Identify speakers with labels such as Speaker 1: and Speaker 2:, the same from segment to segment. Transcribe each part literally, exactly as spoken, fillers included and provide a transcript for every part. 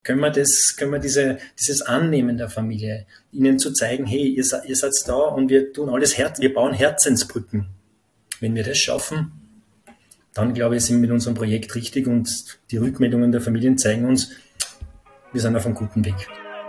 Speaker 1: Können wir das, können wir diese, dieses Annehmen der Familie, ihnen zu zeigen, hey, ihr, ihr seid da und wir tun alles Herz, wir bauen Herzensbrücken. Wenn wir das schaffen, dann glaube ich, sind wir mit unserem Projekt richtig und die Rückmeldungen der Familien zeigen uns, wir sind auf einem guten Weg.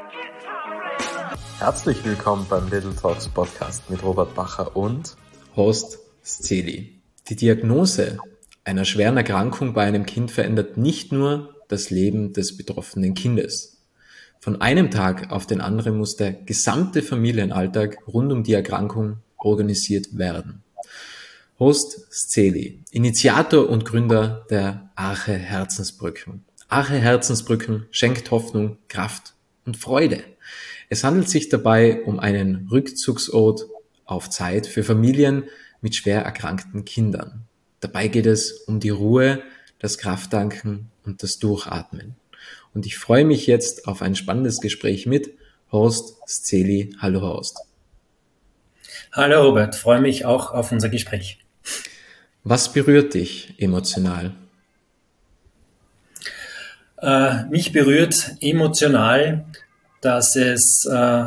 Speaker 2: Herzlich willkommen beim Little Talks Podcast mit Robert Bacher und Horst Szeli. Die Diagnose einer schweren Erkrankung bei einem Kind verändert nicht nur das Leben des betroffenen Kindes. Von einem Tag auf den anderen muss der gesamte Familienalltag rund um die Erkrankung organisiert werden. Horst Szeli, Initiator und Gründer der Arche Herzensbrücken. Arche Herzensbrücken schenkt Hoffnung, Kraft und Freude. Es handelt sich dabei um einen Rückzugsort auf Zeit für Familien mit schwer erkrankten Kindern. Dabei geht es um die Ruhe, das Krafttanken und das Durchatmen. Und ich freue mich jetzt auf ein spannendes Gespräch mit Horst Szeli. Hallo Horst.
Speaker 1: Hallo Robert, freue mich auch auf unser Gespräch.
Speaker 2: Was berührt dich emotional?
Speaker 1: Äh, mich berührt emotional, dass es äh,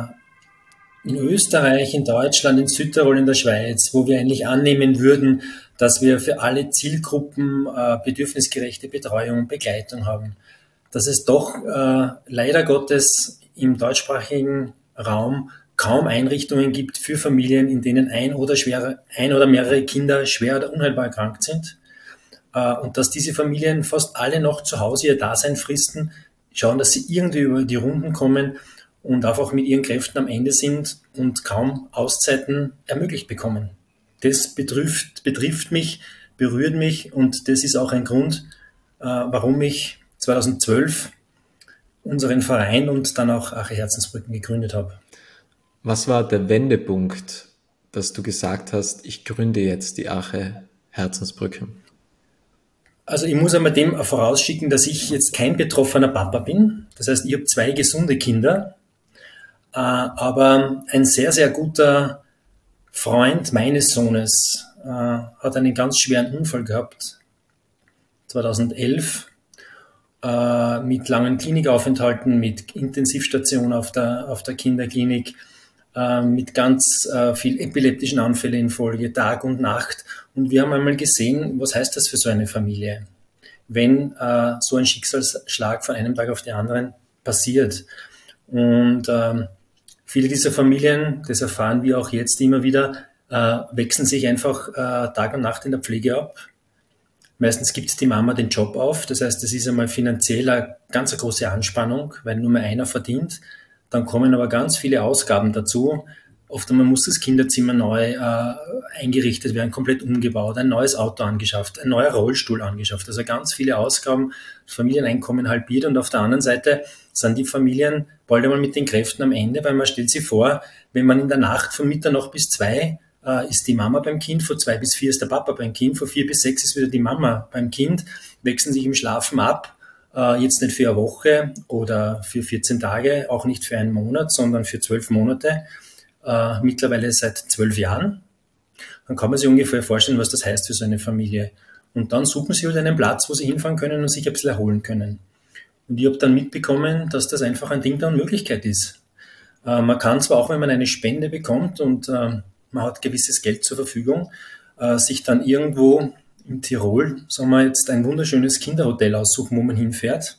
Speaker 1: in Österreich, in Deutschland, in Südtirol, in der Schweiz, wo wir eigentlich annehmen würden, dass wir für alle Zielgruppen äh, bedürfnisgerechte Betreuung und Begleitung haben, dass es doch äh, leider Gottes im deutschsprachigen Raum kaum Einrichtungen gibt für Familien, in denen ein oder, schwere, ein oder mehrere Kinder schwer oder unheilbar erkrankt sind. Äh, und dass diese Familien fast alle noch zu Hause ihr Dasein fristen, schauen, dass sie irgendwie über die Runden kommen und einfach mit ihren Kräften am Ende sind und kaum Auszeiten ermöglicht bekommen. Das betrifft, betrifft mich, berührt mich und das ist auch ein Grund, äh, warum ich zweitausendzwölf unseren Verein und dann auch Arche Herzensbrücken gegründet habe.
Speaker 2: Was war der Wendepunkt, dass du gesagt hast, ich gründe jetzt die Arche Herzensbrücken?
Speaker 1: Also ich muss einmal dem vorausschicken, dass ich jetzt kein betroffener Papa bin. Das heißt, ich habe zwei gesunde Kinder, äh, aber ein sehr, sehr guter Freund meines Sohnes äh, hat einen ganz schweren Unfall gehabt, zweitausendelf, äh, mit langen Klinikaufenthalten, mit Intensivstation auf der, auf der Kinderklinik, äh, mit ganz äh, viel epileptischen Anfällen in Folge, Tag und Nacht. Und wir haben einmal gesehen, was heißt das für so eine Familie, wenn äh, so ein Schicksalsschlag von einem Tag auf den anderen passiert. Und ähm, viele dieser Familien, das erfahren wir auch jetzt immer wieder, äh, wechseln sich einfach äh, Tag und Nacht in der Pflege ab. Meistens gibt die Mama den Job auf, das heißt, das ist einmal finanziell eine ganz große Anspannung, weil nur mehr einer verdient. Dann kommen aber ganz viele Ausgaben dazu. Oft einmal muss das Kinderzimmer neu äh, eingerichtet werden, komplett umgebaut, ein neues Auto angeschafft, ein neuer Rollstuhl angeschafft. Also ganz viele Ausgaben, das Familieneinkommen halbiert und auf der anderen Seite sind die Familien bald einmal mit den Kräften am Ende, weil man stellt sich vor, wenn man in der Nacht von Mitternacht bis zwei äh, ist die Mama beim Kind, von zwei bis vier ist der Papa beim Kind, von vier bis sechs ist wieder die Mama beim Kind, wechseln sich im Schlafen ab. Uh, jetzt nicht für eine Woche oder für vierzehn Tage, auch nicht für einen Monat, sondern für zwölf Monate, uh, mittlerweile seit zwölf Jahren. Dann kann man sich ungefähr vorstellen, was das heißt für so eine Familie. Und dann suchen sie halt einen Platz, wo sie hinfahren können und sich ein bisschen erholen können. Und ich habe dann mitbekommen, dass das einfach ein Ding der Unmöglichkeit ist. Uh, man kann zwar auch, wenn man eine Spende bekommt und uh, man hat gewisses Geld zur Verfügung, uh, sich dann irgendwo in Tirol, sagen wir jetzt, ein wunderschönes Kinderhotel aussuchen, wo man hinfährt.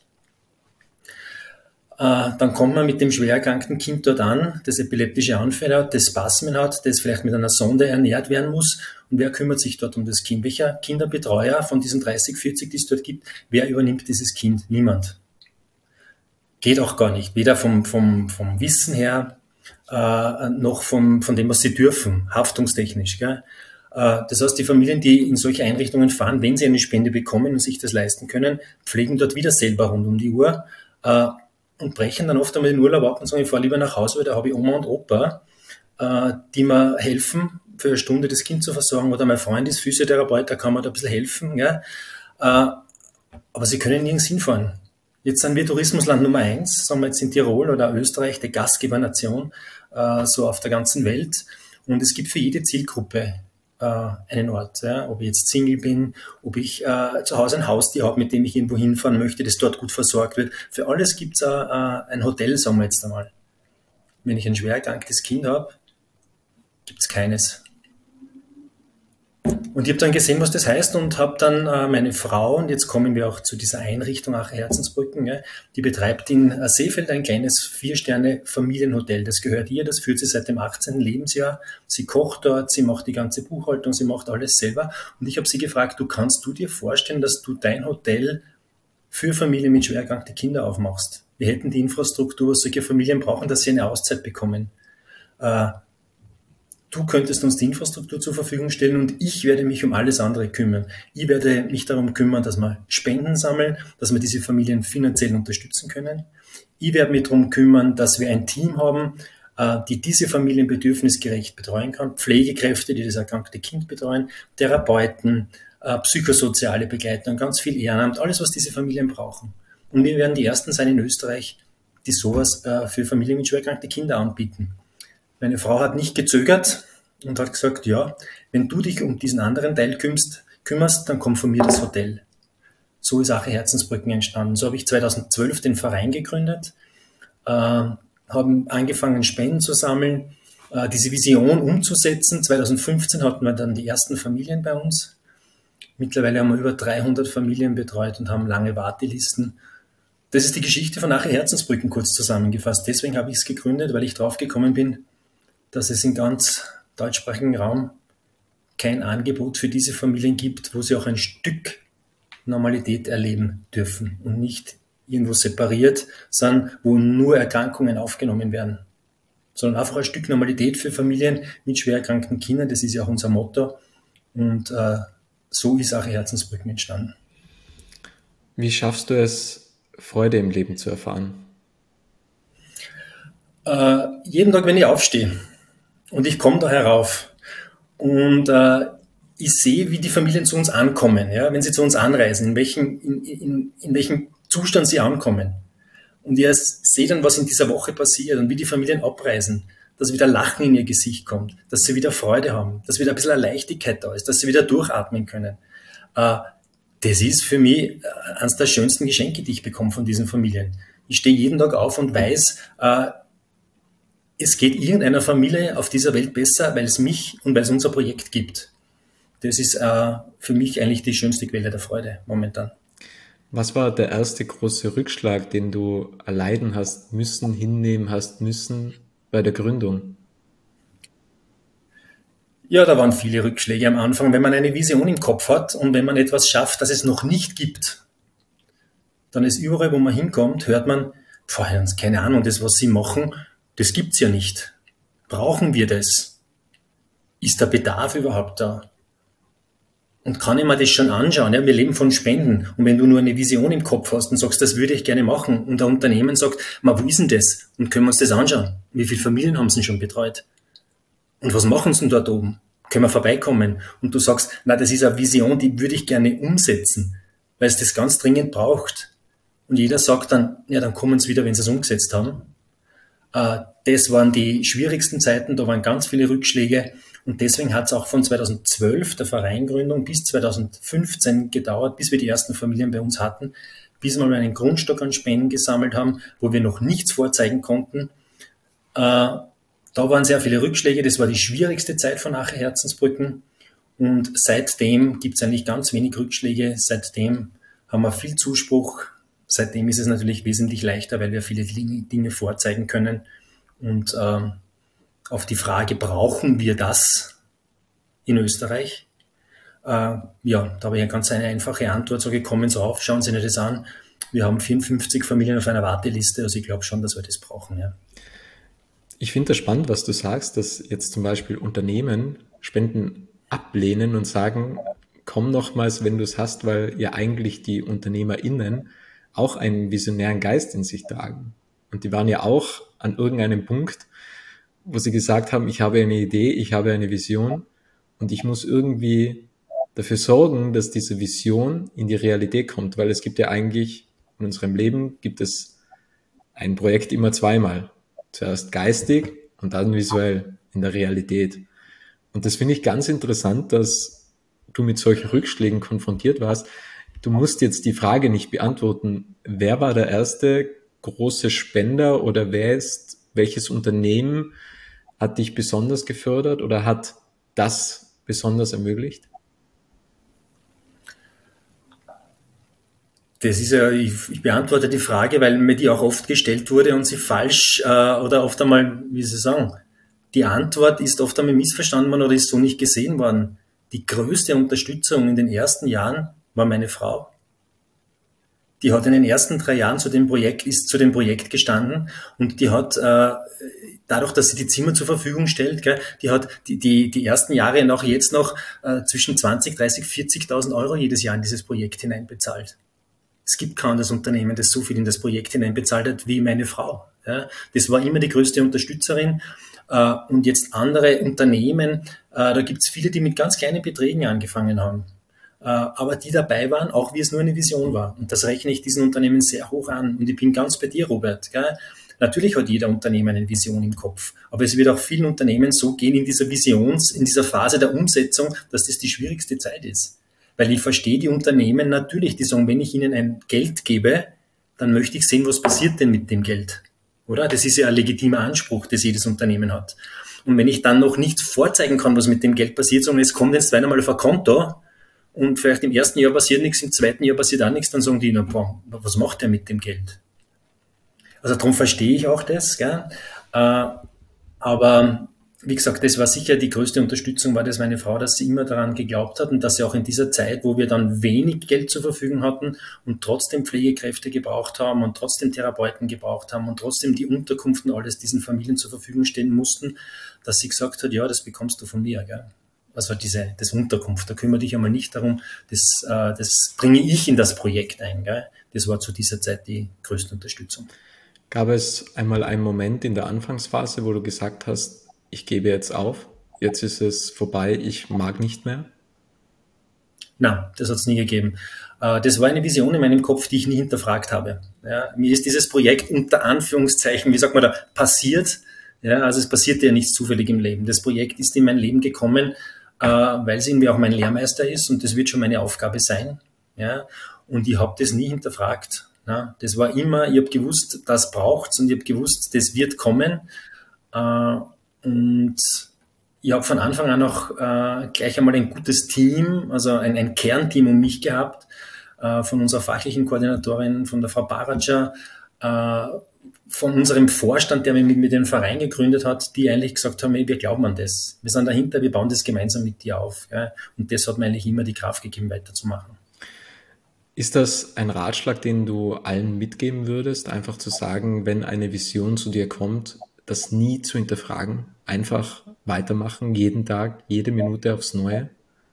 Speaker 1: Äh, dann kommt man mit dem schwer erkrankten Kind dort an, das epileptische Anfälle hat, das Spasmen hat, das vielleicht mit einer Sonde ernährt werden muss. Und wer kümmert sich dort um das Kind? Welcher Kinderbetreuer von diesen dreißig, vierzig, die es dort gibt, wer übernimmt dieses Kind? Niemand. Geht auch gar nicht. Weder vom, vom, vom Wissen her, äh, noch vom, von dem, was sie dürfen, haftungstechnisch. Gell? Das heißt, die Familien, die in solche Einrichtungen fahren, wenn sie eine Spende bekommen und sich das leisten können, pflegen dort wieder selber rund um die Uhr äh, und brechen dann oft einmal den Urlaub ab und sagen, ich fahre lieber nach Hause, weil da habe ich Oma und Opa, äh, die mir helfen, für eine Stunde das Kind zu versorgen. Oder mein Freund ist Physiotherapeut, da kann man da ein bisschen helfen. Ja? Äh, aber sie können nirgends hinfahren. Jetzt sind wir Tourismusland Nummer eins, sagen wir jetzt in Tirol oder Österreich, die Gastgebernation, äh, so auf der ganzen Welt. Und es gibt für jede Zielgruppe äh, einen Ort. Ja? Ob ich jetzt Single bin, ob ich äh, zu Hause ein Haustier habe, mit dem ich irgendwo hinfahren möchte, das dort gut versorgt wird. Für alles gibt es äh, ein Hotel, sagen wir jetzt einmal. Wenn ich ein schwer erkranktes Kind habe, gibt es keines. Und ich habe dann gesehen, was das heißt und habe dann äh, meine Frau, und jetzt kommen wir auch zu dieser Einrichtung Acher Herzensbrücken, ja, die betreibt in äh, Seefeld ein kleines Vier-Sterne-Familienhotel. Das gehört ihr, das führt sie seit dem achtzehnten Lebensjahr. Sie kocht dort, sie macht die ganze Buchhaltung, sie macht alles selber. Und ich habe sie gefragt, du kannst du dir vorstellen, dass du dein Hotel für Familien mit schwer erkrankten Kindern aufmachst? Wir hätten die Infrastruktur, was solche Familien brauchen, dass sie eine Auszeit bekommen. Äh, Du könntest uns die Infrastruktur zur Verfügung stellen und ich werde mich um alles andere kümmern. Ich werde mich darum kümmern, dass wir Spenden sammeln, dass wir diese Familien finanziell unterstützen können. Ich werde mich darum kümmern, dass wir ein Team haben, die diese Familien bedürfnisgerecht betreuen kann. Pflegekräfte, die das erkrankte Kind betreuen, Therapeuten, psychosoziale Begleitung, ganz viel Ehrenamt, alles, was diese Familien brauchen. Und wir werden die Ersten sein in Österreich, die sowas für Familien mit schwer erkrankten Kindern anbieten. Meine Frau hat nicht gezögert und hat gesagt, ja, wenn du dich um diesen anderen Teil kümmerst, kümmerst dann kommt von mir das Hotel. So ist Acher Herzensbrücken entstanden. So habe ich zweitausendzwölf den Verein gegründet, äh, haben angefangen, Spenden zu sammeln, äh, diese Vision umzusetzen. zweitausendfünfzehn hatten wir dann die ersten Familien bei uns. Mittlerweile haben wir über dreihundert Familien betreut und haben lange Wartelisten. Das ist die Geschichte von Acher Herzensbrücken kurz zusammengefasst. Deswegen habe ich es gegründet, weil ich drauf gekommen bin, dass es im ganz deutschsprachigen Raum kein Angebot für diese Familien gibt, wo sie auch ein Stück Normalität erleben dürfen und nicht irgendwo separiert, sondern wo nur Erkrankungen aufgenommen werden, sondern einfach ein Stück Normalität für Familien mit schwer erkrankten Kindern. Das ist ja auch unser Motto und äh, so ist Acher Herzensbrücken entstanden.
Speaker 2: Wie schaffst du es, Freude im Leben zu erfahren?
Speaker 1: Äh, jeden Tag, wenn ich aufstehe. Und ich komme da herauf und äh, ich sehe, wie die Familien zu uns ankommen, ja, wenn sie zu uns anreisen, in welchem, in, in, in welchem Zustand sie ankommen. Und ich sehe dann, was in dieser Woche passiert und wie die Familien abreisen, dass wieder Lachen in ihr Gesicht kommt, dass sie wieder Freude haben, dass wieder ein bisschen eine Leichtigkeit da ist, dass sie wieder durchatmen können. Äh, das ist für mich eines der schönsten Geschenke, die ich bekomme von diesen Familien. Ich stehe jeden Tag auf und weiß, äh, es geht irgendeiner Familie auf dieser Welt besser, weil es mich und weil es unser Projekt gibt. Das ist äh, für mich eigentlich die schönste Quelle der Freude momentan.
Speaker 2: Was war der erste große Rückschlag, den du erleiden hast müssen, hinnehmen hast müssen bei der Gründung?
Speaker 1: Ja, da waren viele Rückschläge am Anfang. Wenn man eine Vision im Kopf hat und wenn man etwas schafft, das es noch nicht gibt, dann ist überall, wo man hinkommt, hört man, pf, keine Ahnung, das, was sie machen, das gibt's ja nicht. Brauchen wir das? Ist der Bedarf überhaupt da? Und kann ich mir das schon anschauen? Ja, wir leben von Spenden. Und wenn du nur eine Vision im Kopf hast und sagst, das würde ich gerne machen, und ein Unternehmen sagt, ma, wo ist denn das? Und können wir uns das anschauen? Wie viele Familien haben sie schon betreut? Und was machen sie denn dort oben? Können wir vorbeikommen? Und du sagst, na, das ist eine Vision, die würde ich gerne umsetzen, weil es das ganz dringend braucht. Und jeder sagt dann, ja, dann kommen sie wieder, wenn sie es umgesetzt haben. Das waren die schwierigsten Zeiten, da waren ganz viele Rückschläge und deswegen hat es auch von zweitausendzwölf, der Vereingründung, bis zweitausendfünfzehn gedauert, bis wir die ersten Familien bei uns hatten, bis wir mal einen Grundstock an Spenden gesammelt haben, wo wir noch nichts vorzeigen konnten. Da waren sehr viele Rückschläge, das war die schwierigste Zeit von Acher Herzensbrücken und seitdem gibt es eigentlich ganz wenig Rückschläge, seitdem haben wir viel Zuspruch. Seitdem ist es natürlich wesentlich leichter, weil wir viele Dinge vorzeigen können. Und ähm, auf die Frage, brauchen wir das in Österreich? Äh, ja, da habe ich eine ganz eine einfache Antwort so gekommen, so auf, schauen Sie sich das an. Wir haben vierundfünfzig Familien auf einer Warteliste, also ich glaube schon, dass wir das brauchen. Ja.
Speaker 2: Ich finde das spannend, was du sagst, dass jetzt zum Beispiel Unternehmen Spenden ablehnen und sagen, komm nochmals, wenn du es hast, weil ja eigentlich die UnternehmerInnen auch einen visionären Geist in sich tragen. Und die waren ja auch an irgendeinem Punkt, wo sie gesagt haben, ich habe eine Idee, ich habe eine Vision und ich muss irgendwie dafür sorgen, dass diese Vision in die Realität kommt, weil es gibt ja eigentlich, in unserem Leben gibt es ein Projekt immer zweimal. Zuerst geistig und dann visuell in der Realität. Und das finde ich ganz interessant, dass du mit solchen Rückschlägen konfrontiert warst. Du musst jetzt die Frage nicht beantworten, wer war der erste große Spender oder wer ist, welches Unternehmen hat dich besonders gefördert oder hat das besonders ermöglicht?
Speaker 1: Das ist ja, ich, ich beantworte die Frage, weil mir die auch oft gestellt wurde und sie falsch äh, oder oft einmal, wie Sie sagen, die Antwort ist oft einmal missverstanden worden oder ist so nicht gesehen worden. Die größte Unterstützung in den ersten Jahren war meine Frau. Die hat in den ersten drei Jahren zu dem Projekt, ist zu dem Projekt gestanden und die hat, äh, dadurch, dass sie die Zimmer zur Verfügung stellt, gell, die hat die, die, die ersten Jahre noch jetzt noch äh, zwischen zwanzig, dreißig, vierzigtausend Euro jedes Jahr in dieses Projekt hineinbezahlt. Es gibt kein anderes Unternehmen, das so viel in das Projekt hineinbezahlt hat wie meine Frau. Ja, das war immer die größte Unterstützerin. Äh, und jetzt andere Unternehmen, äh, da gibt es viele, die mit ganz kleinen Beträgen angefangen haben. Aber die dabei waren, auch wie es nur eine Vision war. Und das rechne ich diesen Unternehmen sehr hoch an. Und ich bin ganz bei dir, Robert. Gell? Natürlich hat jeder Unternehmen eine Vision im Kopf. Aber es wird auch vielen Unternehmen so gehen in dieser Visions, in dieser Phase der Umsetzung, dass das die schwierigste Zeit ist. Weil ich verstehe die Unternehmen natürlich, die sagen, wenn ich ihnen ein Geld gebe, dann möchte ich sehen, was passiert denn mit dem Geld. Oder? Das ist ja ein legitimer Anspruch, das jedes Unternehmen hat. Und wenn ich dann noch nicht vorzeigen kann, was mit dem Geld passiert, sondern es kommt jetzt zweimal auf ein Konto, und vielleicht im ersten Jahr passiert nichts, im zweiten Jahr passiert auch nichts, dann sagen die, na, boah, was macht der mit dem Geld? Also darum verstehe ich auch das, gell? Äh, aber wie gesagt, das war sicher die größte Unterstützung, war das meine Frau, dass sie immer daran geglaubt hat und dass sie auch in dieser Zeit, wo wir dann wenig Geld zur Verfügung hatten und trotzdem Pflegekräfte gebraucht haben und trotzdem Therapeuten gebraucht haben und trotzdem die Unterkunft und alles diesen Familien zur Verfügung stehen mussten, dass sie gesagt hat, ja, das bekommst du von mir, gell? Also diese, das Unterkunft, da kümmere dich einmal nicht darum, das, äh, das bringe ich in das Projekt ein. Gell? Das war zu dieser Zeit die größte Unterstützung.
Speaker 2: Gab es einmal einen Moment in der Anfangsphase, wo du gesagt hast, ich gebe jetzt auf, jetzt ist es vorbei, ich mag nicht mehr?
Speaker 1: Nein, das hat es nie gegeben. Äh, das war eine Vision in meinem Kopf, die ich nie hinterfragt habe. Ja, mir ist dieses Projekt unter Anführungszeichen, wie sagt man da, passiert. Ja, also es passierte ja nicht zufällig im Leben. Das Projekt ist in mein Leben gekommen, weil es irgendwie auch mein Lehrmeister ist und das wird schon meine Aufgabe sein. Ja? Und ich habe das nie hinterfragt. Ja? Das war immer, ich habe gewusst, das braucht's und ich habe gewusst, das wird kommen. Und ich habe von Anfang an auch gleich einmal ein gutes Team, also ein, ein Kernteam um mich gehabt, von unserer fachlichen Koordinatorin, von der Frau Baratscher, von unserem Vorstand, der mit mir den Verein gegründet hat, die eigentlich gesagt haben, hey, wir glauben an das. Wir sind dahinter, wir bauen das gemeinsam mit dir auf. Ja? Und das hat mir eigentlich immer die Kraft gegeben, weiterzumachen.
Speaker 2: Ist das ein Ratschlag, den du allen mitgeben würdest? Einfach zu sagen, wenn eine Vision zu dir kommt, das nie zu hinterfragen, einfach weitermachen, jeden Tag, jede Minute aufs Neue?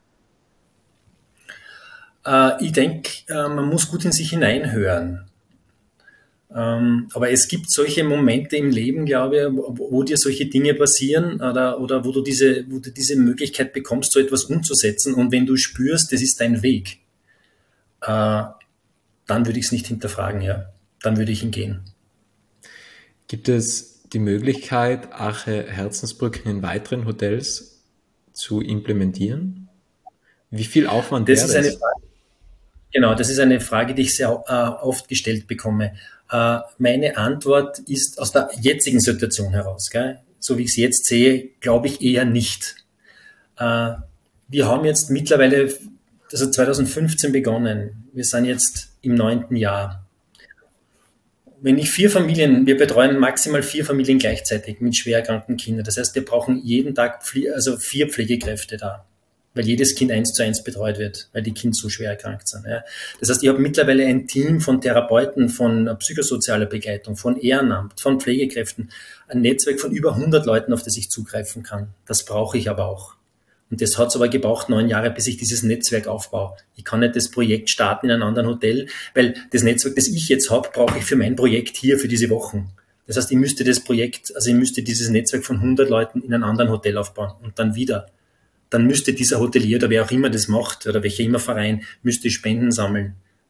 Speaker 1: Äh, ich denke, äh, man muss gut in sich hineinhören. Ähm, aber es gibt solche Momente im Leben, glaube ich, wo, wo dir solche Dinge passieren oder, oder wo, du diese, wo du diese Möglichkeit bekommst, so etwas umzusetzen. Und wenn du spürst, das ist dein Weg, äh, dann würde ich es nicht hinterfragen, ja. Dann würde ich ihn gehen.
Speaker 2: Gibt es die Möglichkeit, Arche Herzensbrücken in weiteren Hotels zu implementieren? Wie viel Aufwand
Speaker 1: das
Speaker 2: wäre
Speaker 1: ist eine
Speaker 2: das?
Speaker 1: Frage, Genau, das ist eine Frage, die ich sehr äh, oft gestellt bekomme. Äh, meine Antwort ist aus der jetzigen Situation heraus, gell? So wie ich es jetzt sehe, glaube ich eher nicht. Äh, wir haben jetzt mittlerweile, also zwanzig fünfzehn begonnen, wir sind jetzt im neunten Jahr. Wenn ich vier Familien, wir betreuen maximal vier Familien gleichzeitig mit schwer erkrankten Kindern. Das heißt, wir brauchen jeden Tag also vier Pflegekräfte da, weil jedes Kind eins zu eins betreut wird, weil die Kinder so schwer erkrankt sind. Ja. Das heißt, ich habe mittlerweile ein Team von Therapeuten, von psychosozialer Begleitung, von Ehrenamt, von Pflegekräften, ein Netzwerk von über hundert Leuten, auf das ich zugreifen kann. Das brauche ich aber auch. Und das hat es aber gebraucht, neun Jahre, bis ich dieses Netzwerk aufbaue. Ich kann nicht das Projekt starten in einem anderen Hotel, weil das Netzwerk, das ich jetzt habe, brauche ich für mein Projekt hier, für diese Wochen. Das heißt, ich müsste das Projekt, also ich müsste dieses Netzwerk von hundert Leuten in einem anderen Hotel aufbauen und dann wieder. Dann müsste dieser Hotelier oder wer auch immer das macht oder welcher immer Verein, müsste Spenden sammeln.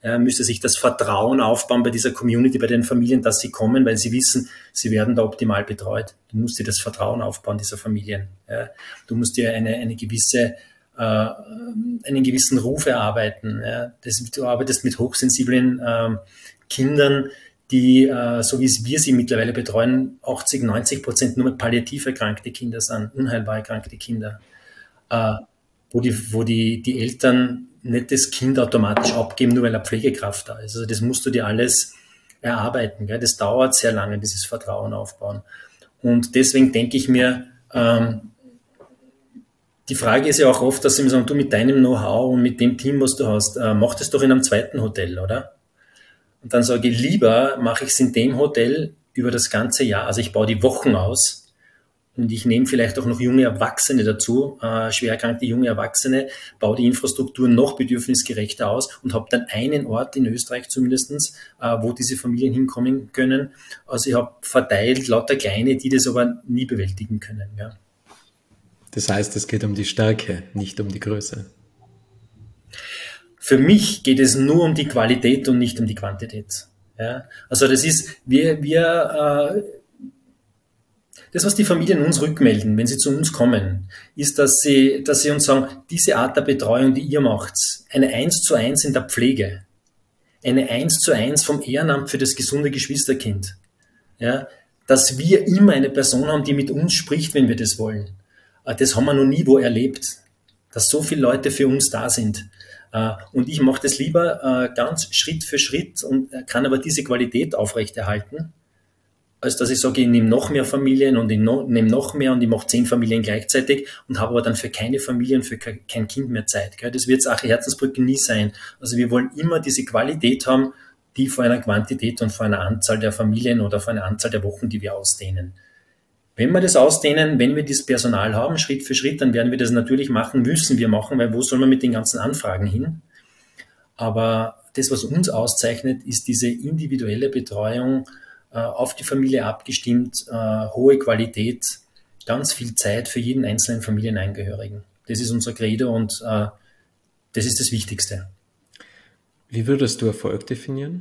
Speaker 1: ja, müsste sich das Vertrauen aufbauen bei dieser Community, bei den Familien, dass sie kommen, weil sie wissen, sie werden da optimal betreut. Du musst dir das Vertrauen aufbauen dieser Familien. Ja. Du musst dir eine, eine gewisse, äh, einen gewissen Ruf erarbeiten. Ja. Das, du arbeitest mit hochsensiblen äh, Kindern, die, äh, so wie wir sie mittlerweile betreuen, achtzig, neunzig Prozent nur palliativ erkrankte Kinder sind, unheilbar erkrankte Kinder, äh, wo die, wo die, die Eltern nicht das Kind automatisch abgeben, nur weil eine Pflegekraft da ist. Also das musst du dir alles erarbeiten. Gell? Das dauert sehr lange, dieses Vertrauen aufbauen. Und deswegen denke ich mir, ähm, die Frage ist ja auch oft, dass sie mir sagen, du mit deinem Know-how und mit dem Team, was du hast, äh, mach das doch in einem zweiten Hotel, oder? Und dann sage ich, lieber mache ich es in dem Hotel über das ganze Jahr. Also ich baue die Wochen aus. Und ich nehme vielleicht auch noch junge Erwachsene dazu, äh, schwer erkrankte junge Erwachsene, baue die Infrastruktur noch bedürfnisgerechter aus und habe dann einen Ort in Österreich zumindestens, äh, wo diese Familien hinkommen können. Also ich habe verteilt lauter Kleine, die das aber nie bewältigen können. Ja.
Speaker 2: Das heißt, es geht um die Stärke, nicht um die Größe.
Speaker 1: Für mich geht es nur um die Qualität und nicht um die Quantität. Ja. Also das ist, wir, wir äh, das, was die Familien uns rückmelden, wenn sie zu uns kommen, ist, dass sie, dass sie uns sagen, diese Art der Betreuung, die ihr macht, eine eins zu eins in der Pflege, eine eins zu eins vom Ehrenamt für das gesunde Geschwisterkind, ja, dass wir immer eine Person haben, die mit uns spricht, wenn wir das wollen. Das haben wir noch nie wo erlebt, dass so viele Leute für uns da sind. Und ich mache das lieber ganz Schritt für Schritt und kann aber diese Qualität aufrechterhalten, als dass ich sage, ich nehme noch mehr Familien und ich nehme noch mehr und ich mache zehn Familien gleichzeitig und habe aber dann für keine Familie und für kein Kind mehr Zeit. Gell? Das wird es auch Herzensbrücke nie sein. Also wir wollen immer diese Qualität haben, die vor einer Quantität und vor einer Anzahl der Familien oder vor einer Anzahl der Wochen, die wir ausdehnen. Wenn wir das ausdehnen, wenn wir dieses Personal haben, Schritt für Schritt, dann werden wir das natürlich machen, müssen wir machen, weil wo soll man mit den ganzen Anfragen hin? Aber das, was uns auszeichnet, ist diese individuelle Betreuung, auf die Familie abgestimmt, äh, hohe Qualität, ganz viel Zeit für jeden einzelnen Familienangehörigen. Das ist unser Credo und äh, das ist das Wichtigste.
Speaker 2: Wie würdest du Erfolg definieren?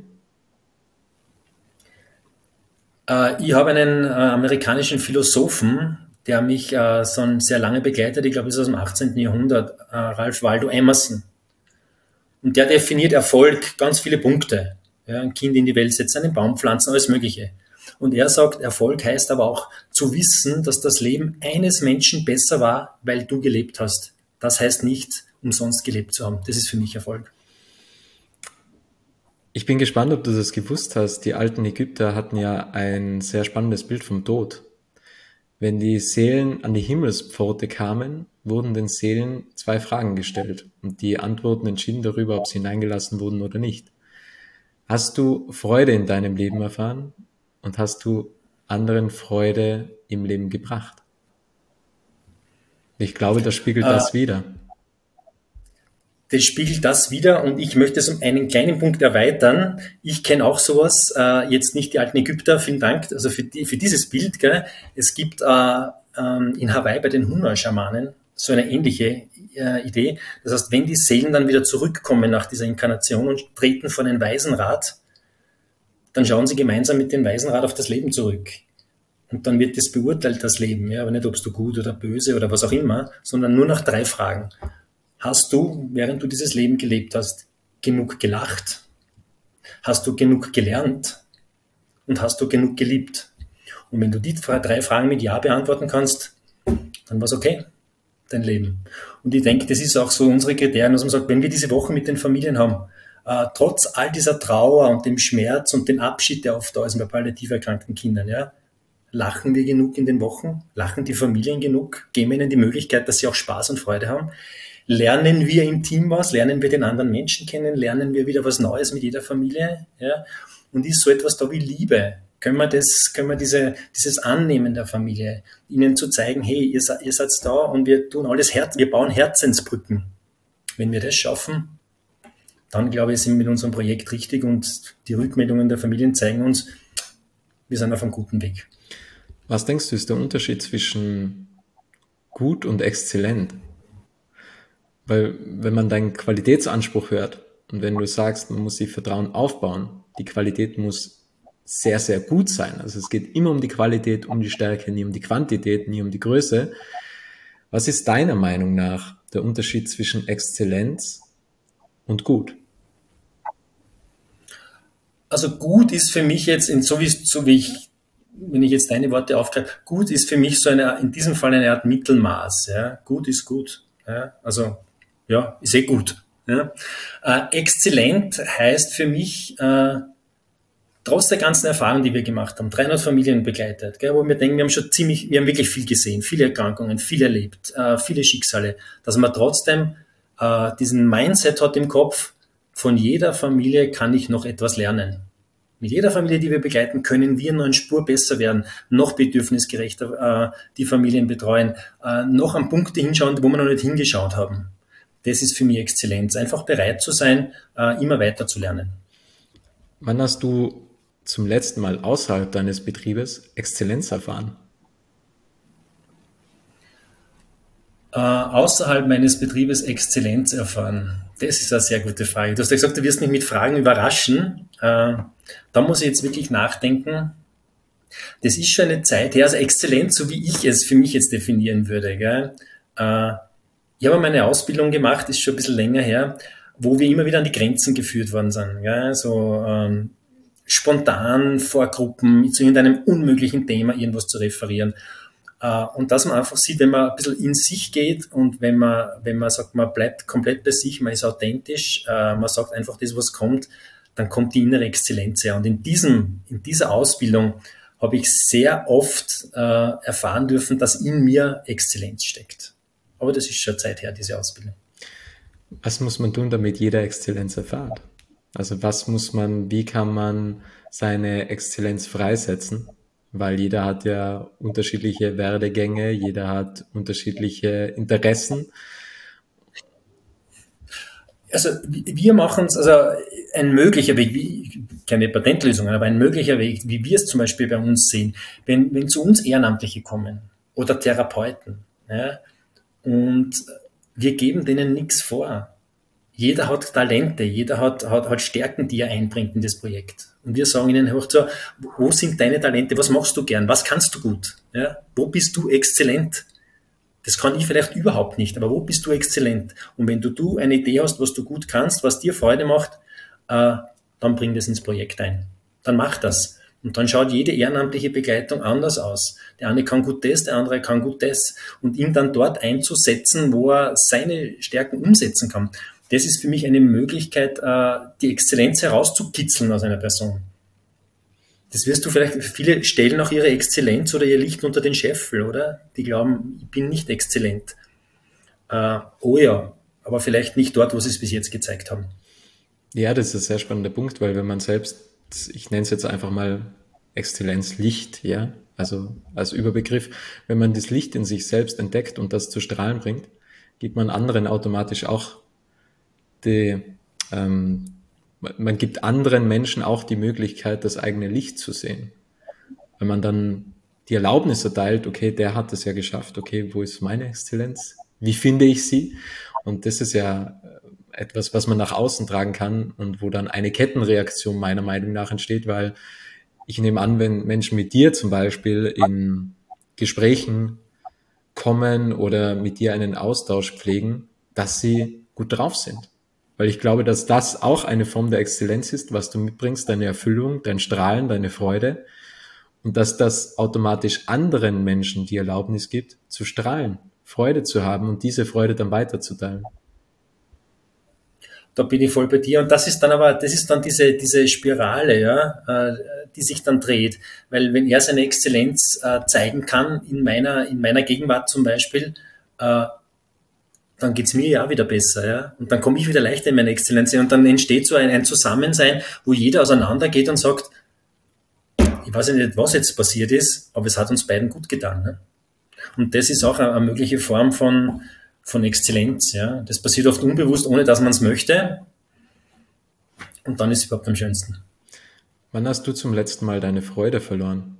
Speaker 1: Äh, ich habe einen äh, amerikanischen Philosophen, der mich äh, schon sehr lange begleitet, ich glaube, es ist aus dem achtzehnten Jahrhundert, äh, Ralph Waldo Emerson. Und der definiert Erfolg, ganz viele Punkte. Ja, ein Kind in die Welt setzen, einen Baum pflanzen, alles Mögliche. Und er sagt, Erfolg heißt aber auch zu wissen, dass das Leben eines Menschen besser war, weil du gelebt hast. Das heißt nicht, umsonst gelebt zu haben. Das ist für mich Erfolg.
Speaker 2: Ich bin gespannt, ob du das gewusst hast. Die alten Ägypter hatten ja ein sehr spannendes Bild vom Tod. Wenn die Seelen an die Himmelspforte kamen, wurden den Seelen zwei Fragen gestellt. Und die Antworten entschieden darüber, ob sie hineingelassen wurden oder nicht. Hast du Freude in deinem Leben erfahren und hast du anderen Freude im Leben gebracht? Ich glaube, das spiegelt äh, das wider.
Speaker 1: Das spiegelt das wider und ich möchte es um einen kleinen Punkt erweitern. Ich kenne auch sowas, äh, jetzt nicht die alten Ägypter, vielen Dank also für, die, für dieses Bild. Gell. Es gibt äh, ähm, in Hawaii bei den Hunna-Schamanen so eine ähnliche äh, Idee. Das heißt, wenn die Seelen dann wieder zurückkommen nach dieser Inkarnation und treten vor den Waisenrat, dann schauen sie gemeinsam mit dem Waisenrat auf das Leben zurück. Und dann wird das beurteilt, das Leben. Ja, aber nicht, ob du gut oder böse oder was auch immer, sondern nur nach drei Fragen. Hast du, während du dieses Leben gelebt hast, genug gelacht? Hast du genug gelernt? Und hast du genug geliebt? Und wenn du die drei Fragen mit Ja beantworten kannst, dann war es okay, dein Leben. Und ich denke, das ist auch so unsere Kriterien, dass man sagt, wenn wir diese Woche mit den Familien haben, äh, trotz all dieser Trauer und dem Schmerz und dem Abschied, der oft da ist bei palliativ erkrankten Kindern, ja, lachen wir genug in den Wochen? Lachen die Familien genug? Geben ihnen die Möglichkeit, dass sie auch Spaß und Freude haben? Lernen wir im Team was? Lernen wir den anderen Menschen kennen? Lernen wir wieder was Neues mit jeder Familie? Ja? Und ist so etwas da wie Liebe? Können wir das, können wir diese, dieses Annehmen der Familie, ihnen zu zeigen, hey, ihr, ihr seid da und wir tun alles Herz, wir bauen Herzensbrücken. Wenn wir das schaffen, dann glaube ich, sind wir mit unserem Projekt richtig und die Rückmeldungen der Familien zeigen uns, wir sind auf einem guten Weg.
Speaker 2: Was denkst du, ist der Unterschied zwischen gut und exzellent? Weil wenn man deinen Qualitätsanspruch hört, Und wenn du sagst, man muss sich Vertrauen aufbauen, die Qualität muss sehr, sehr gut sein. Also es geht immer um die Qualität, um die Stärke, nie um die Quantität, nie um die Größe. Was ist deiner Meinung nach der Unterschied zwischen Exzellenz und gut?
Speaker 1: Also gut ist für mich jetzt, in, so, wie, so wie ich, wenn ich jetzt deine Worte aufgreife, gut ist für mich so eine, in diesem Fall eine Art Mittelmaß. Ja? Gut ist gut. Ja? Also ja, ist eh gut. Ja? Äh, exzellent heißt für mich, äh, trotz der ganzen Erfahrungen, die wir gemacht haben, dreihundert Familien begleitet, gell, wo wir denken, wir haben schon ziemlich, wir haben wirklich viel gesehen, viele Erkrankungen, viel erlebt, äh, viele Schicksale, dass man trotzdem äh, diesen Mindset hat im Kopf, von jeder Familie kann ich noch etwas lernen. Mit jeder Familie, die wir begleiten, können wir noch eine Spur besser werden, noch bedürfnisgerechter äh, die Familien betreuen, äh, noch an Punkte hinschauen, wo wir noch nicht hingeschaut haben. Das ist für mich Exzellenz. Einfach bereit zu sein, äh, immer weiter zu lernen.
Speaker 2: Wann hast du zum letzten Mal außerhalb deines Betriebes Exzellenz erfahren?
Speaker 1: Äh, außerhalb meines Betriebes Exzellenz erfahren? Das ist eine sehr gute Frage. Du hast ja gesagt, du wirst mich mit Fragen überraschen. Äh, da muss ich jetzt wirklich nachdenken. Das ist schon eine Zeit her, also Exzellenz, so wie ich es für mich jetzt definieren würde. Gell? Äh, ich habe meine Ausbildung gemacht, ist schon ein bisschen länger her, wo wir immer wieder an die Grenzen geführt worden sind. Gell? So ähm, spontan vor Gruppen zu irgendeinem unmöglichen Thema irgendwas zu referieren. Und dass man einfach sieht, wenn man ein bisschen in sich geht und wenn man, wenn man sagt, man bleibt komplett bei sich, man ist authentisch, man sagt einfach das, was kommt, dann kommt die innere Exzellenz her. Und in diesem, in dieser Ausbildung habe ich sehr oft äh, erfahren dürfen, dass in mir Exzellenz steckt. Aber das ist schon Zeit her, diese Ausbildung.
Speaker 2: Was muss man tun, damit jeder Exzellenz erfährt? Also was muss man, wie kann man seine Exzellenz freisetzen? Weil jeder hat ja unterschiedliche Werdegänge, jeder hat unterschiedliche Interessen.
Speaker 1: Also wir machen es, also ein möglicher Weg, wie, keine Patentlösung, aber ein möglicher Weg, wie wir es zum Beispiel bei uns sehen, wenn, wenn zu uns Ehrenamtliche kommen oder Therapeuten, ja, und wir geben denen nichts vor. Jeder hat Talente, jeder hat, hat, hat Stärken, die er einbringt in das Projekt. Und wir sagen ihnen, hör zu, wo sind deine Talente, was machst du gern, was kannst du gut, ja? Wo bist du exzellent? Das kann ich vielleicht überhaupt nicht, aber wo bist du exzellent? Und wenn du, du eine Idee hast, was du gut kannst, was dir Freude macht, äh, dann bring das ins Projekt ein. Dann mach das. Und dann schaut jede ehrenamtliche Begleitung anders aus. Der eine kann gut das, der andere kann gut das. Und ihn dann dort einzusetzen, wo er seine Stärken umsetzen kann. Das ist für mich eine Möglichkeit, die Exzellenz herauszukitzeln aus einer Person. Das wirst du vielleicht, viele stellen auch ihre Exzellenz oder ihr Licht unter den Scheffel, oder? Die glauben, ich bin nicht exzellent. Äh, oh ja, aber vielleicht nicht dort, wo sie es bis jetzt gezeigt haben.
Speaker 2: Ja, das ist ein sehr spannender Punkt, weil wenn man selbst, ich nenne es jetzt einfach mal Exzellenzlicht, ja, also als Überbegriff, wenn man das Licht in sich selbst entdeckt und das zu strahlen bringt, gibt man anderen automatisch auch die, ähm, man gibt anderen Menschen auch die Möglichkeit, das eigene Licht zu sehen. Wenn man dann die Erlaubnis erteilt, okay, der hat es ja geschafft, okay, wo ist meine Exzellenz? Wie finde ich sie? Und das ist ja etwas, was man nach außen tragen kann und wo dann eine Kettenreaktion meiner Meinung nach entsteht, weil ich nehme an, wenn Menschen mit dir zum Beispiel in Gesprächen kommen oder mit dir einen Austausch pflegen, dass sie gut drauf sind. Weil ich glaube, dass das auch eine Form der Exzellenz ist, was du mitbringst, deine Erfüllung, dein Strahlen, deine Freude. Und dass das automatisch anderen Menschen die Erlaubnis gibt, zu strahlen, Freude zu haben und diese Freude dann weiterzuteilen.
Speaker 1: Da bin ich voll bei dir. Und das ist dann aber, das ist dann diese, diese Spirale, ja, die sich dann dreht. Weil wenn er seine Exzellenz zeigen kann, in meiner, in meiner Gegenwart zum Beispiel, dann geht's mir ja auch wieder besser, ja. Und dann komme ich wieder leichter in meine Exzellenz. Und dann entsteht so ein, ein Zusammensein, wo jeder auseinandergeht und sagt, ich weiß ja nicht, was jetzt passiert ist, aber es hat uns beiden gut getan. Ne? Und das ist auch eine, eine mögliche Form von, von Exzellenz, ja. Das passiert oft unbewusst, ohne dass man es möchte. Und dann ist es überhaupt am schönsten.
Speaker 2: Wann hast du zum letzten Mal deine Freude verloren?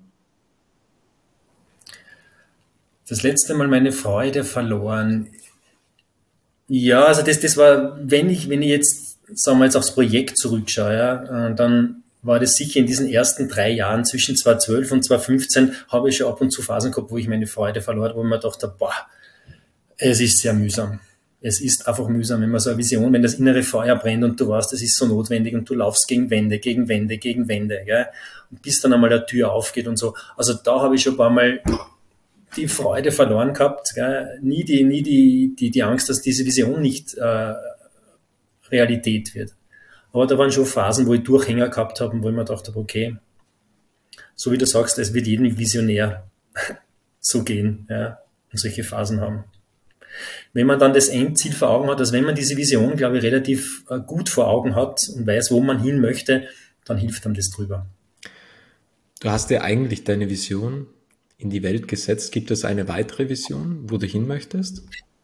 Speaker 1: Das letzte Mal meine Freude verloren. Ja, also das, das war, wenn ich, wenn ich jetzt sagen wir jetzt aufs Projekt zurückschaue, ja, dann war das sicher in diesen ersten drei Jahren zwischen zweitausendzwölf und zweitausendfünfzehn, habe ich schon ab und zu Phasen gehabt, wo ich meine Freude verloren habe, wo ich mir dachte, boah, es ist sehr mühsam. Es ist einfach mühsam, wenn man so eine Vision, wenn das innere Feuer brennt und du weißt, das ist so notwendig und du laufst gegen Wände, gegen Wände, gegen Wände, gell? Und bis dann einmal eine Tür aufgeht und so. Also da habe ich schon ein paar Mal die Freude verloren gehabt, gell? Nie die, nie die, die, die Angst, dass diese Vision nicht äh, Realität wird. Aber da waren schon Phasen, wo ich Durchhänger gehabt habe und wo ich mir gedacht habe, okay, so wie du sagst, es wird jedem Visionär so gehen, ja, und solche Phasen haben. Wenn man dann das Endziel vor Augen hat, also wenn man diese Vision, glaube ich, relativ äh, gut vor Augen hat und weiß, wo man hin möchte, dann hilft einem das drüber.
Speaker 2: Du hast ja eigentlich deine Vision in die Welt gesetzt. Gibt es eine weitere Vision, wo du hin möchtest?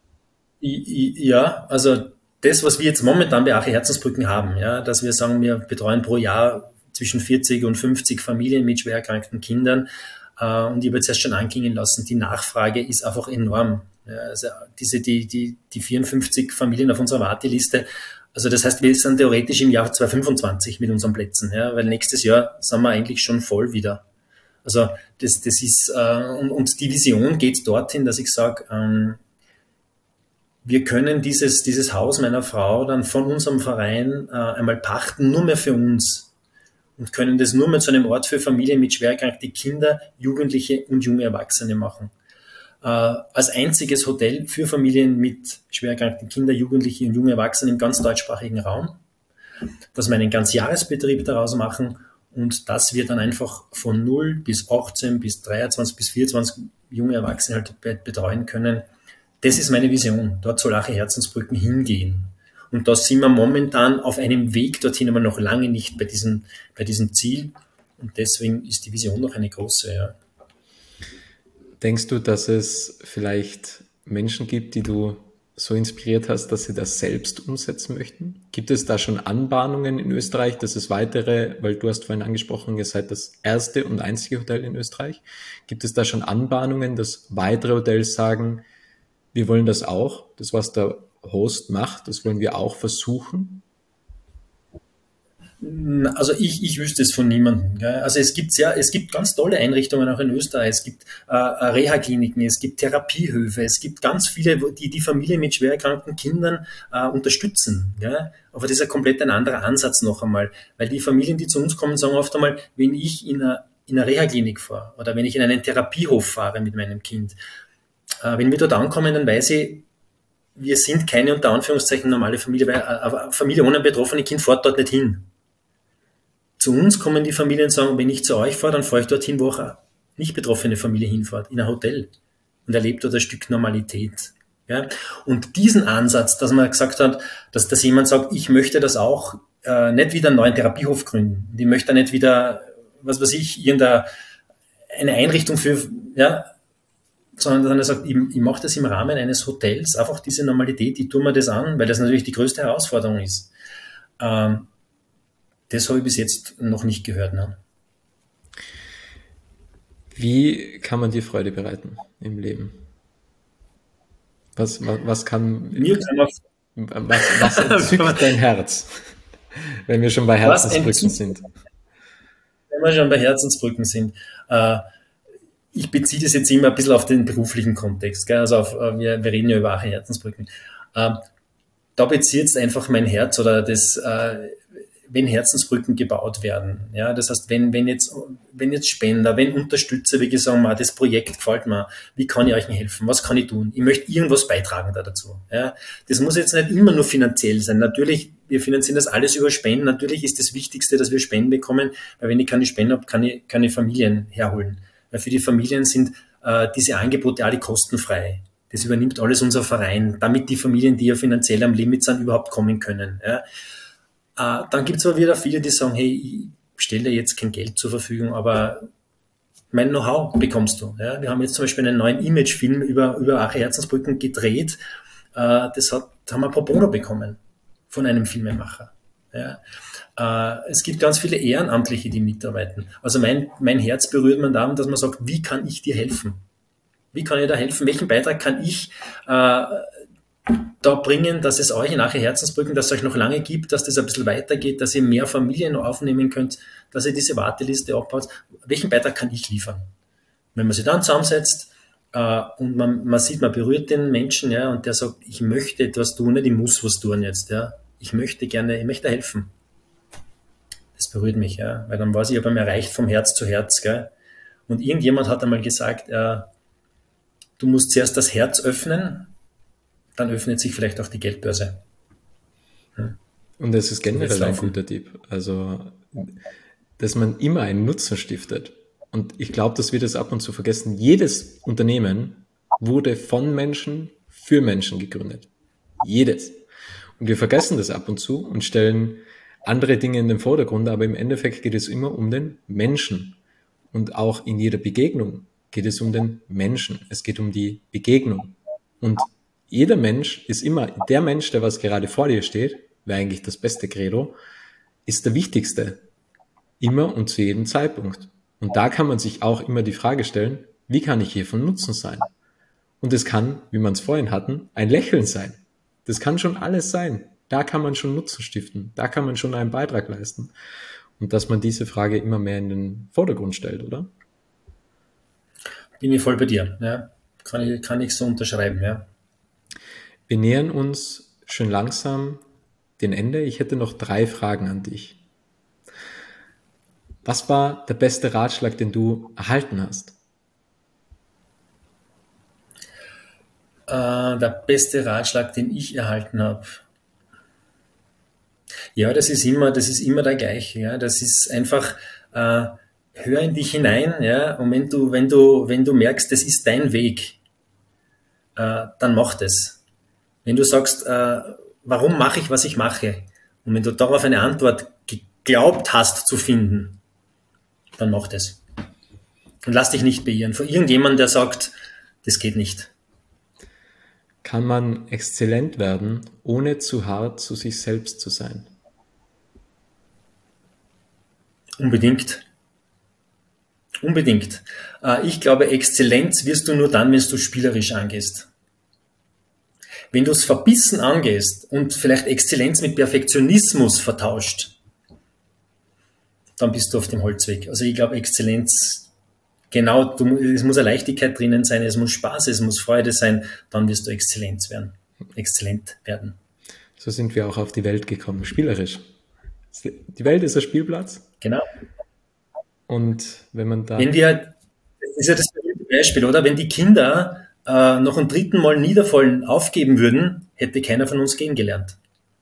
Speaker 1: Ja, also das, was wir jetzt momentan bei Ache Herzensbrücken haben, ja, dass wir sagen, wir betreuen pro Jahr zwischen vierzig und fünfzig Familien mit schwer erkrankten Kindern. Äh, und ich habe jetzt erst schon anklingen lassen, die Nachfrage ist einfach enorm. Ja, also diese, die, die, die vierundfünfzig Familien auf unserer Warteliste, also das heißt, wir sind theoretisch im Jahr zweitausendfünfundzwanzig mit unseren Plätzen, ja, weil nächstes Jahr sind wir eigentlich schon voll wieder. Also das, das ist, äh, und, und die Vision geht dorthin, dass ich sage, ähm, wir können dieses, dieses Haus meiner Frau dann von unserem Verein äh, einmal pachten, nur mehr für uns, und können das nur mehr zu einem Ort für Familien mit schwer erkrankten Kindern, Jugendliche und junge Erwachsene machen. Äh, als einziges Hotel für Familien mit schwer erkrankten Kindern, Jugendliche und junge Erwachsene im ganz deutschsprachigen Raum, dass wir einen Ganzjahresbetrieb daraus machen und dass wir dann einfach von null bis achtzehn bis dreiundzwanzig bis vierundzwanzig junge Erwachsene halt betreuen können. Das ist meine Vision. Dort soll Ache Herzensbrücken hingehen. Und da sind wir momentan auf einem Weg dorthin, aber noch lange nicht bei diesem, bei diesem Ziel. Und deswegen ist die Vision noch eine große, ja.
Speaker 2: Denkst du, dass es vielleicht Menschen gibt, die du so inspiriert hast, dass sie das selbst umsetzen möchten? Gibt es da schon Anbahnungen in Österreich, dass es weitere, weil du hast vorhin angesprochen, ihr seid das erste und einzige Hotel in Österreich. Gibt es da schon Anbahnungen, dass weitere Hotels sagen, wir wollen das auch, das was der Host macht, das wollen wir auch versuchen?
Speaker 1: Also ich, ich wüsste es von niemandem. Gell? Also es gibt sehr, es gibt ganz tolle Einrichtungen auch in Österreich. Es gibt äh, Reha-Kliniken, es gibt Therapiehöfe, es gibt ganz viele, die die Familien mit schwer erkrankten Kindern äh, unterstützen. Gell? Aber das ist ein komplett ein anderer Ansatz noch einmal, weil die Familien, die zu uns kommen, sagen oft einmal, wenn ich in einer in eine Reha-Klinik fahre oder wenn ich in einen Therapiehof fahre mit meinem Kind, äh, wenn wir dort ankommen, dann weiß ich, wir sind keine unter Anführungszeichen normale Familie, weil eine Familie ohne betroffene Kind fährt dort nicht hin. Zu uns kommen die Familien und sagen, wenn ich zu euch fahre, dann fahre ich dorthin, wo auch eine nicht betroffene Familie hinfährt, in ein Hotel und erlebt dort ein Stück Normalität. Ja? Und diesen Ansatz, dass man gesagt hat, dass, dass jemand sagt, ich möchte das auch, äh, nicht wieder einen neuen Therapiehof gründen. Ich möchte nicht wieder, was weiß ich, irgendeine eine Einrichtung für, ja, sondern dass er sagt, ich, ich mache das im Rahmen eines Hotels, einfach diese Normalität, ich tue mir das an, weil das natürlich die größte Herausforderung ist. Ähm, das habe ich bis jetzt noch nicht gehört. Ne?
Speaker 2: Wie kann man dir Freude bereiten im Leben? Was, was, was kann,
Speaker 1: Mir kann man,
Speaker 2: was, was entzückt dein Herz, wenn wir schon bei Herzensbrücken sind?
Speaker 1: Wenn wir schon bei Herzensbrücken sind, äh, ich beziehe das jetzt immer ein bisschen auf den beruflichen Kontext, gell? Also auf, wir, wir reden ja über Ache Herzensbrücken. Ähm, da bezieht es einfach mein Herz oder das, äh, wenn Herzensbrücken gebaut werden. Ja, das heißt, wenn, wenn jetzt, wenn jetzt Spender, wenn Unterstützer, wie gesagt, mal, das Projekt gefällt mir, wie kann ich euch helfen? Was kann ich tun? Ich möchte irgendwas beitragen da dazu. Ja, das muss jetzt nicht immer nur finanziell sein. Natürlich, wir finanzieren das alles über Spenden. Natürlich ist das Wichtigste, dass wir Spenden bekommen, weil wenn ich keine Spenden habe, kann ich keine Familien herholen. Weil für die Familien sind äh, diese Angebote alle kostenfrei. Das übernimmt alles unser Verein, damit die Familien, die ja finanziell am Limit sind, überhaupt kommen können. Ja. Äh, dann gibt es aber wieder viele, die sagen, hey, ich stelle dir jetzt kein Geld zur Verfügung, aber mein Know-how bekommst du. Ja. Wir haben jetzt zum Beispiel einen neuen Imagefilm über, über Ache Herzensbrücken gedreht. Äh, das hat, haben wir pro bono bekommen von einem Filmemacher. Ja. Äh, es gibt ganz viele Ehrenamtliche, die mitarbeiten. Also mein, mein Herz berührt man darum, dass man sagt, wie kann ich dir helfen? Wie kann ich da helfen? Welchen Beitrag kann ich äh, da bringen, dass es euch nachher Herzensbrücken, dass es euch noch lange gibt, dass das ein bisschen weitergeht, dass ihr mehr Familien aufnehmen könnt, dass ihr diese Warteliste abbaut. Welchen Beitrag kann ich liefern? Wenn man sich dann zusammensetzt äh, und man, man sieht, man berührt den Menschen, ja, und der sagt, ich möchte etwas tun, nicht ich muss was tun jetzt, ja. Ich möchte gerne, ich möchte helfen. Das berührt mich, ja, weil dann weiß ich, ich habe mir erreicht vom Herz zu Herz, gell. Und irgendjemand hat einmal gesagt, äh, du musst zuerst das Herz öffnen, dann öffnet sich vielleicht auch die Geldbörse.
Speaker 2: Hm. Und das ist generell ein guter Tipp. Also, dass man immer einen Nutzen stiftet. Und ich glaube, dass wir das ab und zu vergessen. Jedes Unternehmen wurde von Menschen für Menschen gegründet. Jedes. Und wir vergessen das ab und zu und stellen andere Dinge in den Vordergrund, aber im Endeffekt geht es immer um den Menschen. Und auch in jeder Begegnung geht es um den Menschen. Es geht um die Begegnung. Und jeder Mensch ist immer, der Mensch, der was gerade vor dir steht, wäre eigentlich das beste Credo, ist der wichtigste. Immer und zu jedem Zeitpunkt. Und da kann man sich auch immer die Frage stellen, wie kann ich hier von Nutzen sein? Und es kann, wie man es vorhin hatten, ein Lächeln sein. Das kann schon alles sein. Da kann man schon Nutzen stiften. Da kann man schon einen Beitrag leisten. Und dass man diese Frage immer mehr in den Vordergrund stellt, oder?
Speaker 1: Bin ich voll bei dir. Ja. Kann ich, kann ich so unterschreiben, ja.
Speaker 2: Wir nähern uns schon langsam dem Ende. Ich hätte noch drei Fragen an dich. Was war der beste Ratschlag, den du erhalten hast?
Speaker 1: Äh, der beste Ratschlag, den ich erhalten habe. Ja, das ist immer, das ist immer der gleiche. Ja, das ist einfach, äh, hör in dich hinein. Ja, und wenn du, wenn du, wenn du merkst, das ist dein Weg, äh, dann mach das. Wenn du sagst, äh, warum mache ich, was ich mache, und wenn du darauf eine Antwort geglaubt hast zu finden, dann mach das. Und lass dich nicht beirren von irgendjemandem, der sagt, das geht nicht.
Speaker 2: Kann man exzellent werden, ohne zu hart zu sich selbst zu sein?
Speaker 1: Unbedingt. Unbedingt. Ich glaube, Exzellenz wirst du nur dann, wenn du spielerisch angehst. Wenn du es verbissen angehst und vielleicht Exzellenz mit Perfektionismus vertauscht, dann bist du auf dem Holzweg. Also ich glaube, Exzellenz, genau, du, es muss eine Leichtigkeit drinnen sein, es muss Spaß, es muss Freude sein, dann wirst du Exzellenz werden, exzellent werden.
Speaker 2: So sind wir auch auf die Welt gekommen, spielerisch. Die Welt ist ein Spielplatz.
Speaker 1: Genau.
Speaker 2: Und wenn man da...
Speaker 1: Wenn wir, das ist ja das Beispiel, oder? Wenn die Kinder äh, noch ein dritten Mal niederfallen aufgeben würden, hätte keiner von uns gehen gelernt.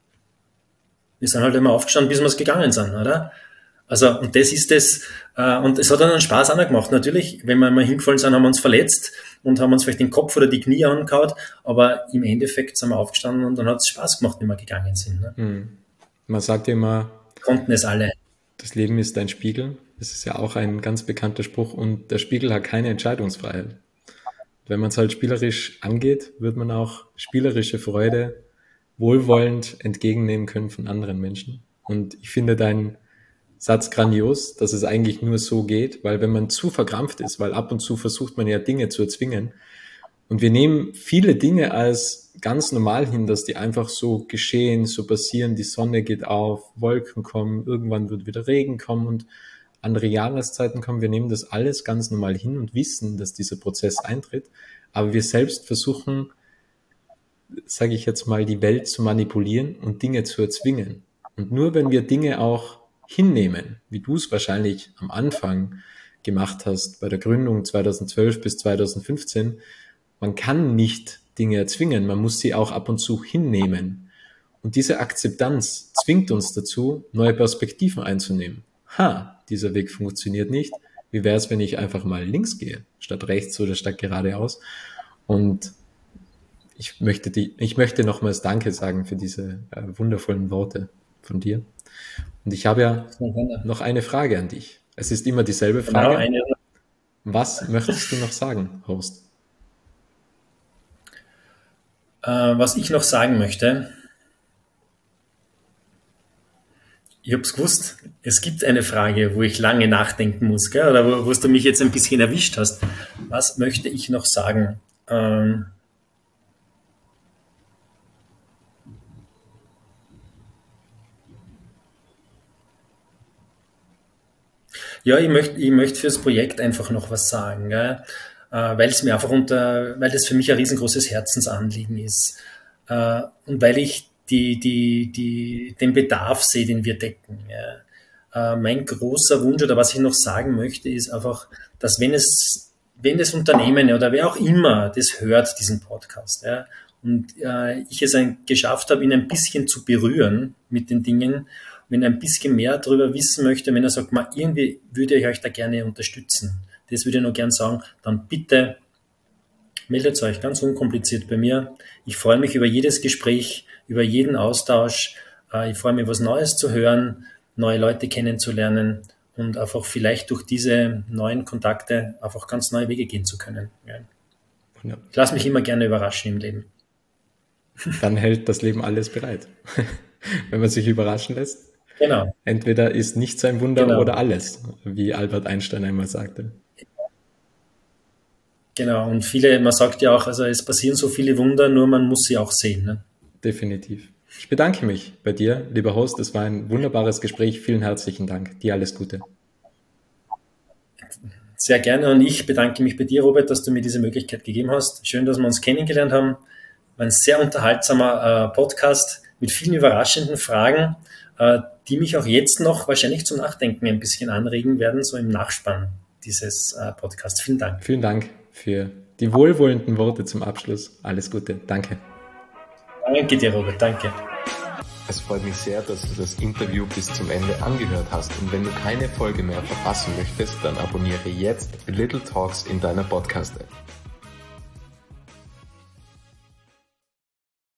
Speaker 1: Wir sind halt immer aufgestanden, bis wir es gegangen sind, oder? Also, und das ist das, äh, und es hat dann einen Spaß auch noch gemacht. Natürlich, wenn wir mal hingefallen sind, haben wir uns verletzt und haben uns vielleicht den Kopf oder die Knie angehauen, aber im Endeffekt sind wir aufgestanden und dann hat es Spaß gemacht, wenn wir gegangen sind. Ne?
Speaker 2: Hm. Man sagt ja immer,
Speaker 1: konnten es alle.
Speaker 2: Das Leben ist ein Spiegel. Das ist ja auch ein ganz bekannter Spruch und der Spiegel hat keine Entscheidungsfreiheit. Wenn man es halt spielerisch angeht, wird man auch spielerische Freude wohlwollend entgegennehmen können von anderen Menschen. Und ich finde deinen Satz grandios, dass es eigentlich nur so geht, weil wenn man zu verkrampft ist, weil ab und zu versucht man ja Dinge zu erzwingen und wir nehmen viele Dinge als ganz normal hin, dass die einfach so geschehen, so passieren, die Sonne geht auf, Wolken kommen, irgendwann wird wieder Regen kommen und andere Jahreszeiten kommen. Wir nehmen das alles ganz normal hin und wissen, dass dieser Prozess eintritt, aber wir selbst versuchen, sage ich jetzt mal, die Welt zu manipulieren und Dinge zu erzwingen. Und nur wenn wir Dinge auch hinnehmen, wie du es wahrscheinlich am Anfang gemacht hast, bei der Gründung zweitausendzwölf bis zweitausendfünfzehn, man kann nicht Dinge erzwingen, man muss sie auch ab und zu hinnehmen. Und diese Akzeptanz zwingt uns dazu, neue Perspektiven einzunehmen. Ha, dieser Weg funktioniert nicht. Wie wäre es, wenn ich einfach mal links gehe, statt rechts oder statt geradeaus? Und ich möchte, die, ich möchte nochmals Danke sagen für diese äh, wundervollen Worte von dir. Und ich habe ja noch eine Frage an dich. Es ist immer dieselbe Frage. Genau, eine. Was möchtest du noch sagen, Horst?
Speaker 1: Äh, was ich noch sagen möchte, ich habe es gewusst, es gibt eine Frage, wo ich lange nachdenken muss, gell? Oder wo, wo du mich jetzt ein bisschen erwischt hast. Was möchte ich noch sagen? Ähm, Ja, ich möchte, ich möchte für das Projekt einfach noch was sagen, gell? Äh, weil es mir einfach unter, weil das für mich ein riesengroßes Herzensanliegen ist, äh, und weil ich die, die, die, den Bedarf sehe, den wir decken. Ja. Äh, mein großer Wunsch oder was ich noch sagen möchte, ist einfach, dass wenn es, wenn das Unternehmen oder wer auch immer das hört, diesen Podcast, ja, und äh, ich es ein, geschafft habe, ihn ein bisschen zu berühren mit den Dingen, wenn er ein bisschen mehr darüber wissen möchte, wenn er sagt, mal, irgendwie würde ich euch da gerne unterstützen, das würde ich noch gern sagen, dann bitte meldet euch ganz unkompliziert bei mir. Ich freue mich über jedes Gespräch, über jeden Austausch. Ich freue mich, was Neues zu hören, neue Leute kennenzulernen und einfach vielleicht durch diese neuen Kontakte einfach ganz neue Wege gehen zu können. Ja. Ich lasse mich immer gerne überraschen im Leben.
Speaker 2: Dann hält das Leben alles bereit, wenn man sich überraschen lässt.
Speaker 1: Genau.
Speaker 2: Entweder ist nichts ein Wunder
Speaker 1: genau.
Speaker 2: oder alles, wie Albert Einstein einmal sagte.
Speaker 1: Genau, und viele, man sagt ja auch, also es passieren so viele Wunder, nur man muss sie auch sehen. Ne?
Speaker 2: Definitiv. Ich bedanke mich bei dir, lieber Host. Es war ein wunderbares Gespräch. Vielen herzlichen Dank. Dir alles Gute.
Speaker 1: Sehr gerne, und ich bedanke mich bei dir, Robert, dass du mir diese Möglichkeit gegeben hast. Schön, dass wir uns kennengelernt haben. War ein sehr unterhaltsamer äh, Podcast mit vielen überraschenden Fragen, äh, die mich auch jetzt noch wahrscheinlich zum Nachdenken ein bisschen anregen werden, so im Nachspann dieses äh, Podcasts. Vielen Dank.
Speaker 2: Vielen Dank für die wohlwollenden Worte zum Abschluss. Alles Gute. Danke.
Speaker 1: Danke dir, Robert. Danke.
Speaker 2: Es freut mich sehr, dass du das Interview bis zum Ende angehört hast. Und wenn du keine Folge mehr verpassen möchtest, dann abonniere jetzt Little Talks in deiner Podcast-App.